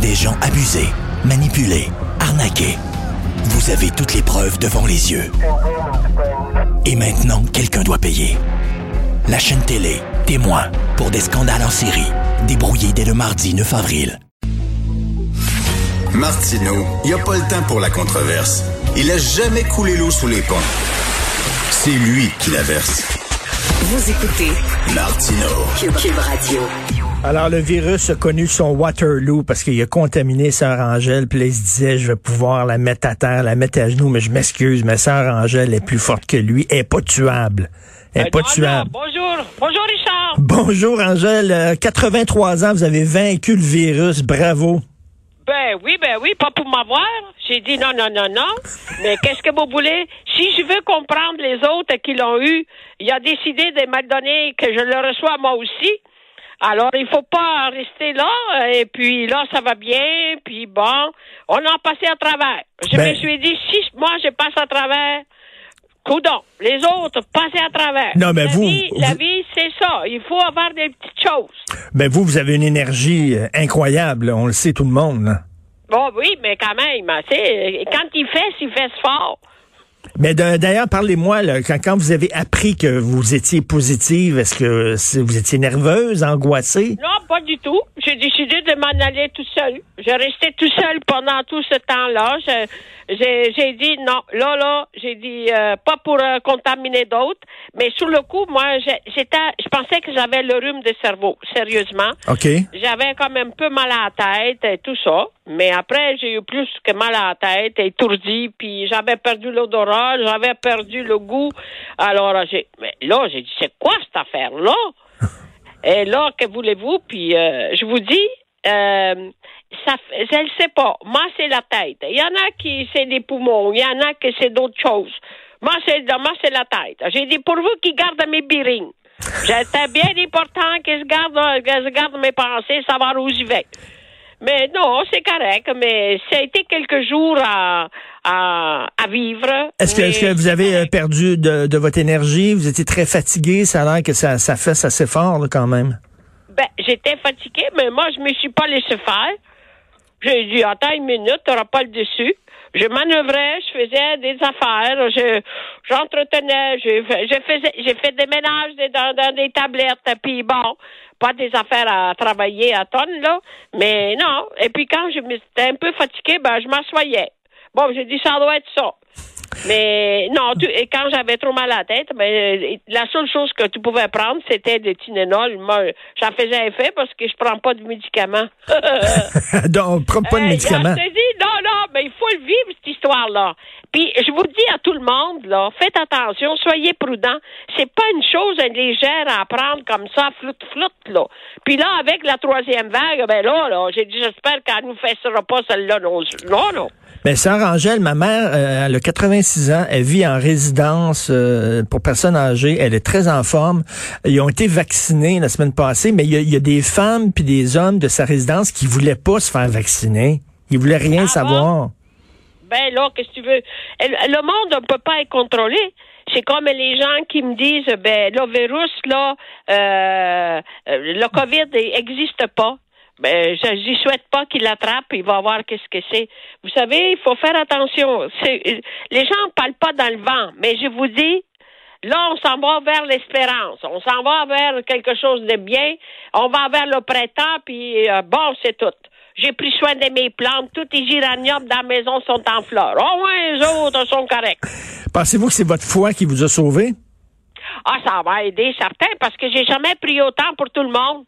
des gens abusés, manipulés, arnaqués. Vous avez toutes les preuves devant les yeux. Et maintenant, quelqu'un doit payer. La chaîne télé, témoin, pour des scandales en série, débrouillés dès le mardi 9 avril. Martineau, il n'y a pas le temps pour la controverse. Il a jamais coulé l'eau sous les ponts. C'est lui qui la verse. Vous écoutez Martineau. Cube Radio. Alors, le virus a connu son Waterloo parce qu'il a contaminé Sœur Angèle. Puis là, il se disait, je vais pouvoir la mettre à terre, la mettre à genoux. Mais je m'excuse, mais Sœur Angèle est plus forte que lui. Elle est pas tuable. Elle est pas tuable. Bonjour Richard. Bonjour Angèle. 83 ans, vous avez vaincu le virus. Bravo. Ben oui, pas pour m'avoir. J'ai dit non. Mais qu'est-ce que vous voulez? Si je veux comprendre les autres qui l'ont eu, il a décidé de me donner que je le reçois moi aussi. Alors, il faut pas rester là, et puis là, ça va bien, puis bon, on a passé à travers. Je me suis dit, si moi, je passe à travers, coudonc, les autres, passez à travers. Non, mais la vie, c'est ça. Il faut avoir des petites choses. Ben vous avez une énergie incroyable, on le sait tout le monde, là. Bon, oui, mais quand même, quand il fait fort. Mais d'ailleurs, parlez-moi, là, quand vous avez appris que vous étiez positive, est-ce que vous étiez nerveuse, angoissée? Non, pas du tout. J'ai décidé de m'en aller tout seul. Je restais tout seul pendant tout ce temps-là. J'ai dit non, j'ai dit pas pour contaminer d'autres, mais sur le coup, moi, je pensais que j'avais le rhume de cerveau, sérieusement. OK. J'avais quand même un peu mal à la tête et tout ça, mais après, j'ai eu plus que mal à la tête, étourdi, puis j'avais perdu l'odorat, j'avais perdu le goût. Alors, j'ai dit, c'est quoi cette affaire-là? Et là, que voulez-vous? Puis, je vous dis, je ne sais pas. Moi, c'est la tête. Il y en a qui, c'est les poumons. Il y en a qui, c'est d'autres choses. Moi, c'est la tête. J'ai dit, pour vous qui gardez mes birines. C'était bien important que je garde mes pensées, savoir où j'y vais. Mais non, c'est correct. Mais ça a été quelques jours à vivre. Est-ce que vous avez perdu de votre énergie? Vous étiez très fatigué? Ça a l'air que ça fesse assez fort, là, quand même. Ben, j'étais fatiguée, mais moi, je me suis pas laissé faire. J'ai dit, attends une minute, t'auras pas le dessus. Je manœuvrais, je faisais des affaires, j'entretenais, j'ai fait des ménages dans des tablettes, puis bon, pas des affaires à travailler à tonnes, là, mais non. Et puis quand j'étais un peu fatiguée, ben, je m'assoyais. Bon, j'ai dit, ça doit être ça. Mais non, et quand j'avais trop mal à la tête, ben, la seule chose que tu pouvais prendre, c'était des Tylenol. Moi, ça faisait effet parce que je prends pas de médicaments. Donc, on prend pas de médicaments. Je te dis, non, mais il faut le vivre, cette histoire-là. Puis, je vous dis à tout le monde, là, faites attention, soyez prudents. C'est pas une chose légère à prendre comme ça, floute, là. Puis là, avec la troisième vague, ben là, j'ai dit, j'espère qu'elle nous fessera pas celle-là, non. Ben, Sœur Angèle, ma mère, elle a 86 ans, elle vit en résidence pour personnes âgées, elle est très en forme. Ils ont été vaccinés la semaine passée, mais il y a des femmes puis des hommes de sa résidence qui voulaient pas se faire vacciner. Ils voulaient rien savoir. Ben là, qu'est-ce que tu veux? Le monde ne peut pas être contrôlé. C'est comme les gens qui me disent, ben, le virus, là, le COVID n'existe pas. Ben, j'y souhaite pas qu'il l'attrape, il va voir qu'est-ce que c'est. Vous savez, il faut faire attention. Les gens ne parlent pas dans le vent, mais je vous dis, là, on s'en va vers l'espérance. On s'en va vers quelque chose de bien. On va vers le printemps, puis bon, c'est tout. J'ai pris soin de mes plantes. Tous les géraniums dans la maison sont en fleurs. Au moins, les autres sont corrects. Pensez-vous que c'est votre foi qui vous a sauvé? Ah, ça va aider, certain, parce que j'ai jamais prié autant pour tout le monde.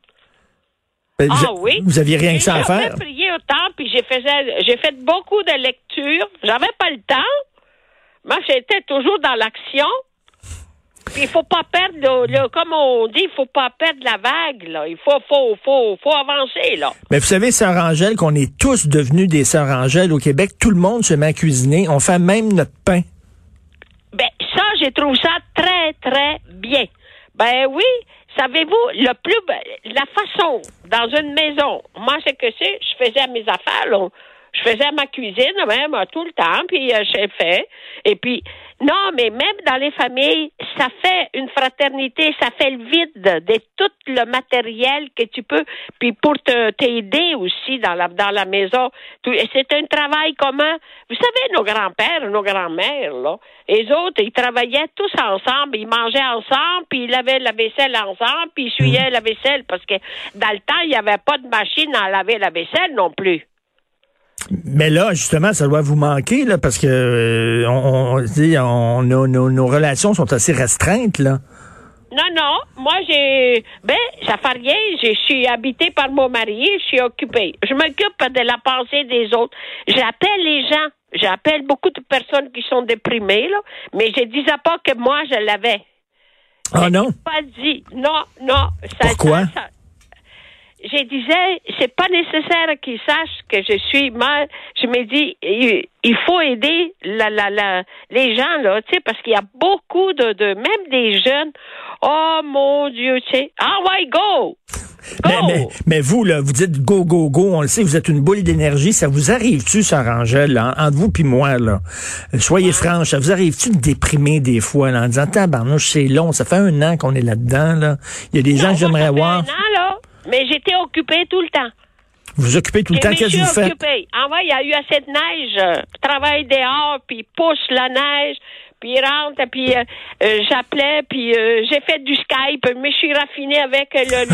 Oui. Vous aviez rien que ça à faire? J'ai prié autant, puis j'ai fait beaucoup de lectures. J'avais pas le temps. Moi, j'étais toujours dans l'action. Puis il faut pas perdre, comme on dit, il faut pas perdre la vague, là. Il faut avancer, là. Mais vous savez, Sœur Angèle, qu'on est tous devenus des Sœurs Angèle au Québec. Tout le monde se met à cuisiner. On fait même notre pain. Ben, ça, j'ai trouvé ça très, très bien. Ben oui. Savez-vous, la façon, dans une maison, moi, je faisais mes affaires, là. Je faisais ma cuisine même tout le temps, puis j'ai fait. Et puis, non, mais même dans les familles, ça fait une fraternité, ça fait le vide de tout le matériel que tu peux, puis pour t'aider aussi dans la maison. Et c'est un travail commun. Vous savez, nos grands-pères, nos grands-mères, là, les autres, ils travaillaient tous ensemble, ils mangeaient ensemble, puis ils lavaient la vaisselle ensemble, puis ils essuyaient la vaisselle, parce que dans le temps, il n'y avait pas de machine à laver la vaisselle non plus. Mais là, justement, ça doit vous manquer, là, parce que nos relations sont assez restreintes, là. Non, moi ça fait rien, je suis habitée par mon mari, je suis occupée. Je m'occupe de la pensée des autres. J'appelle beaucoup de personnes qui sont déprimées, là, mais je disais pas que moi, je l'avais. Ah non? Pas dit. Non. Pourquoi? Je disais, c'est pas nécessaire qu'ils sachent que je suis mal. Je me dis, il faut aider les gens, là, tu sais, parce qu'il y a beaucoup de même des jeunes. Oh, mon Dieu, tu sais. Ah ouais, go! Mais vous, là, vous dites go, on le sait, vous êtes une boule d'énergie. Ça vous arrive-tu, Sœur Angèle, là, entre vous puis moi, là? Soyez franche, ça vous arrive-tu de déprimer des fois, là, en disant, tabarnouche, c'est long, ça fait 1 an qu'on est là-dedans, là. Il y a des gens que j'aimerais voir. Mais j'étais occupée tout le temps. Vous occupez tout le temps, qu'est-ce que vous faites? Ah ouais, il y a eu assez de neige. Je travaille dehors, puis pousse la neige, puis il rentre, puis j'appelais, puis j'ai fait du Skype, mais je suis raffinée avec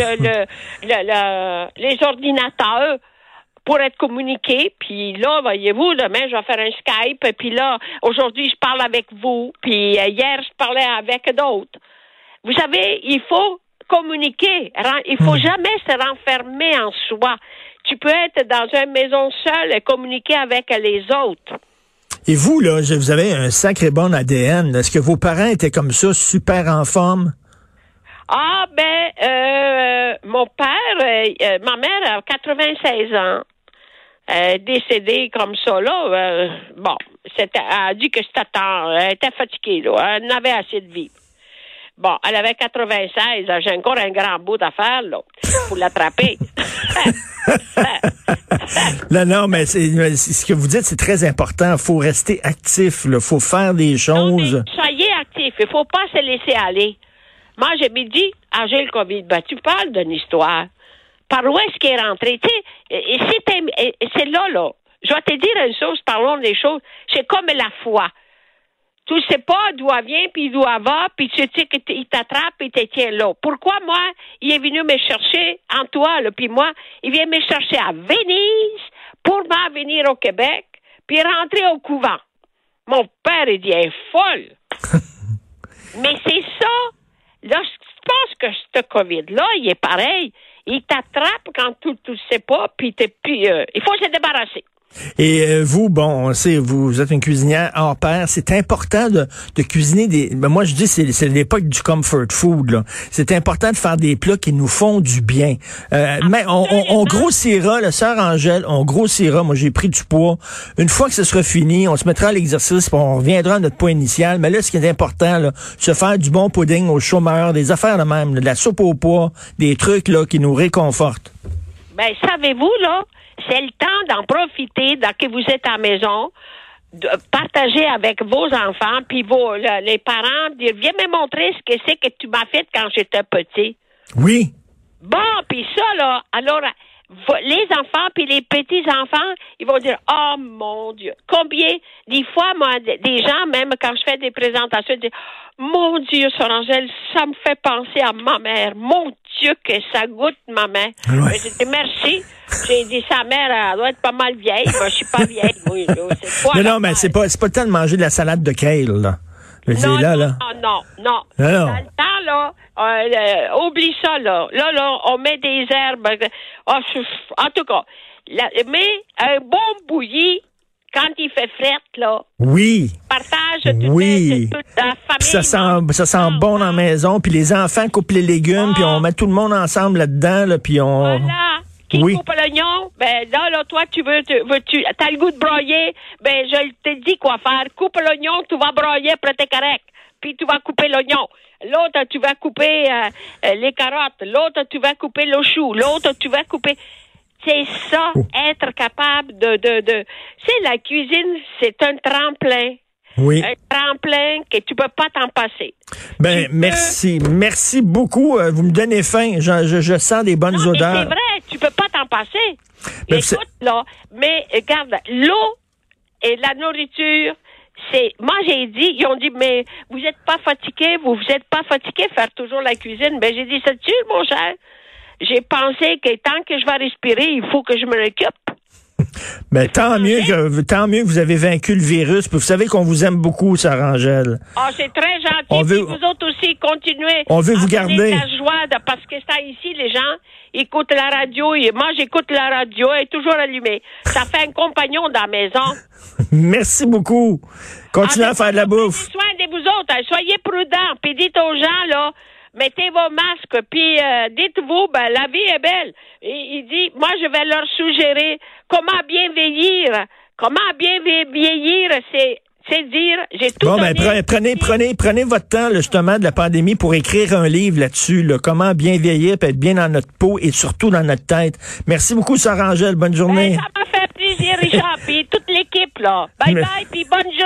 les ordinateurs pour être communiqué. Puis là, voyez-vous, demain, je vais faire un Skype, puis là, aujourd'hui, je parle avec vous, puis hier, je parlais avec d'autres. Vous savez, il faut communiquer. Il faut jamais se renfermer en soi. Tu peux être dans une maison seule et communiquer avec les autres. Et vous, là, vous avez un sacré bon ADN. Est-ce que vos parents étaient comme ça, super en forme? Ah, mon père, ma mère a 96 ans. Décédée comme ça, là. Elle a dit que c'était tard. Elle était fatiguée, là. Elle n'avait assez de vie. Bon, elle avait 96. J'ai encore un grand bout à faire, là, pour l'attraper. Non, mais ce que vous dites, c'est très important. Il faut rester actif, il faut faire des choses. Non, mais soyez actif. Il ne faut pas se laisser aller. Moi, je me dis, j'ai le COVID. Tu parles d'une histoire. Par où est-ce qu'il est rentré? Tu sais, c'est là. Je vais te dire une chose, parlons des choses. C'est comme la foi. Tu ne sais pas d'où elle vient, puis d'où elle va, puis tu sais qu'il t'attrape et te tient là. Pourquoi moi, il est venu me chercher en toi, là, puis moi, il vient me chercher à Venise pour m'en venir au Québec, puis rentrer au couvent. Mon père, il dit, elle est folle. Mais c'est ça. Là, je pense que ce COVID-là, il est pareil. Il t'attrape quand tu ne sais pas, puis il faut se débarrasser. Et vous, on sait, vous êtes une cuisinière hors pair. C'est important de cuisiner moi, je dis, c'est l'époque du comfort food, là. C'est important de faire des plats qui nous font du bien. Mais on grossira, la Sœur Angèle, on grossira. Moi, j'ai pris du poids. Une fois que ce sera fini, on se mettra à l'exercice, puis on reviendra à notre poids initial. Mais là, ce qui est important, là, se faire du bon pudding aux chômeurs, des affaires de même, de la soupe au pois, des trucs, là, qui nous réconfortent. Savez-vous, là, c'est le temps d'en profiter, que vous êtes à la maison, de partager avec vos enfants, puis les parents, dire, viens me montrer ce que c'est que tu m'as fait quand j'étais petit. Oui. Bon, puis ça, là, alors, les enfants puis les petits-enfants, ils vont dire, oh mon Dieu, combien, des fois, moi, des gens, même quand je fais des présentations, ils disent, mon Dieu, Sœur Angèle, ça me fait penser à ma mère. Mon Dieu, que ça goûte ma mère. Ouais. J'ai dit, merci. J'ai dit, sa mère, elle doit être pas mal vieille. Moi, je suis pas vieille. Oui, non, mais c'est pas le temps de manger de la salade de kale, là. Non. Non. Dans le temps, là, oublie ça, là. Là, on met des herbes. En tout cas, mais un bon bouilli, quand il fait frette, là. Oui. Partage toute la famille. Puis ça sent bon dans la maison. Puis les enfants coupent les légumes, puis on met tout le monde ensemble là-dedans, là, puis on... Voilà. Qui coupe l'oignon, là, toi, t'as le goût de broyer, je te dis quoi faire. Coupe l'oignon, tu vas broyer, après t'es correct. Puis tu vas couper l'oignon. L'autre, tu vas couper les carottes. L'autre, tu vas couper le chou. L'autre, tu vas couper... C'est ça, être capable C'est la cuisine, c'est un tremplin. Oui. Un tremplin que tu peux pas t'en passer. Ben, merci. Merci beaucoup. Vous me donnez faim. Je sens des bonnes odeurs. Mais c'est vrai, tu peux pas t'en passer. Ben, écoute, là, mais regarde, l'eau et la nourriture, moi j'ai dit, ils ont dit, mais vous êtes pas fatigué, vous êtes pas fatigué faire toujours la cuisine. Ben, j'ai dit, c'est sûr, mon cher. J'ai pensé que tant que je vais respirer, il faut que je me l'occupe. Ben, tant mieux que vous avez vaincu le virus. Puis vous savez qu'on vous aime beaucoup, Sarah Angèle. Ah, c'est très gentil. Puis vous autres aussi, continuez. On veut vous garder. La joie parce que ça ici, les gens écoutent la radio. Et moi, j'écoute la radio. Elle est toujours allumée. Ça fait un compagnon dans la maison. Merci beaucoup. Continuez à faire de la bouffe. Prenez soin de vous autres. Soyez prudents. Puis dites aux gens, là, mettez vos masques, puis dites-vous, ben, la vie est belle. Et il dit, moi, je vais leur suggérer comment bien vieillir. Comment bien vieillir, c'est dire, j'ai tout donné. Prenez votre temps, là, justement, de la pandémie pour écrire un livre là-dessus, là, comment bien vieillir, puis être bien dans notre peau et surtout dans notre tête. Merci beaucoup, Sarah Angèle. Bonne journée. Ben, ça m'a fait plaisir, Richard, puis toute l'équipe, là. Bye bye, puis bonne journée.